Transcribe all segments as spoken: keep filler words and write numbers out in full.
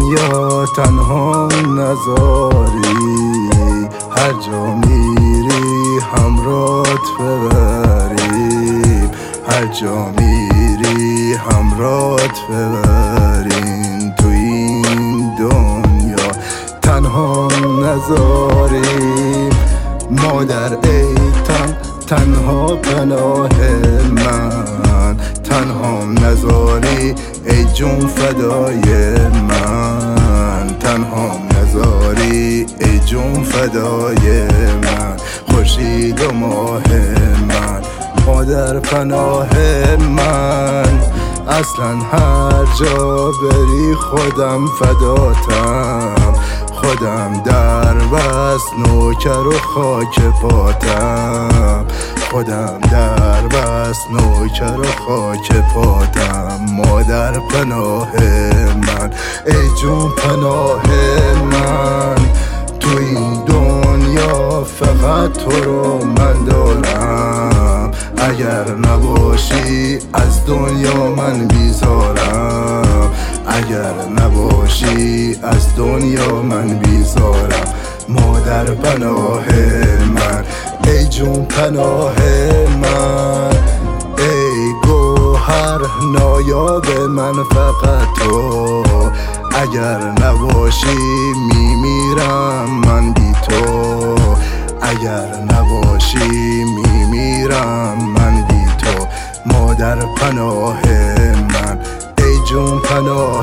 دنیا تنها نذاری، هر جا میری همراهت ببریم، هر جا میری همراهت ببریم. تو این دنیا تنها نذاریم، مادر ای تن تنها پناه من، تنها نذاری ای جون فدای من، تنها نذاری ای جون فدای من. خورشید و ماه من، مادر پناه من، اصلا هر جا بری خودم فداتم، خودم در بس نوکر و خاک پاتم، خودم در بس نوکر و خاک پاتم. مادر پناه من، ای جون پناه من، تو این دنیا فقط تو رو من دارم، اگر نباشی از دنیا من بیزارم، اگر نباشی از دنیا من بیزارم. مادر پناه من، ای جون پناه من، ای گوهر نایاب من فقط تو، اگر نباشی میمیرم من بی تو، اگر نباشی میمیرم من بی تو. مادر پناه من، ای جون پناه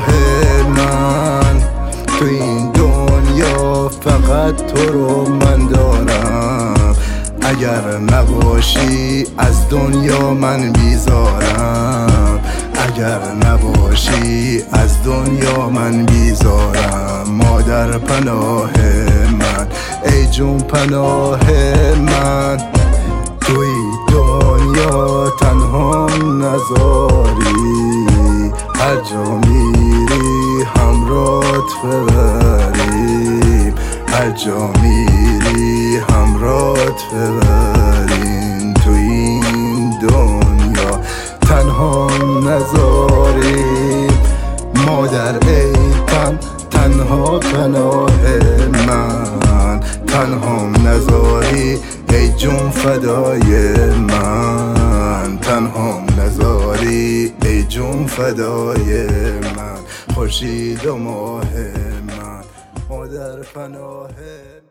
من، تو این دنیا فقط تو رو من دارم، اگر نباشی از دنیا من بیزارم، اگر نباشی از دنیا من بیزارم. مادر پناه من، ای جون پناه من، توی دنیا تنها نذاری، هر جا میری همراهت ببریم، هر جا میری همراهت ببریم. تو این دنیا تنها نذاریم، مادر ای تن تنها پناه من، تنها نذاری ای جون فدای من، تنها نذاری ای جون فدای من. خورشید و ماه من، مادر پناه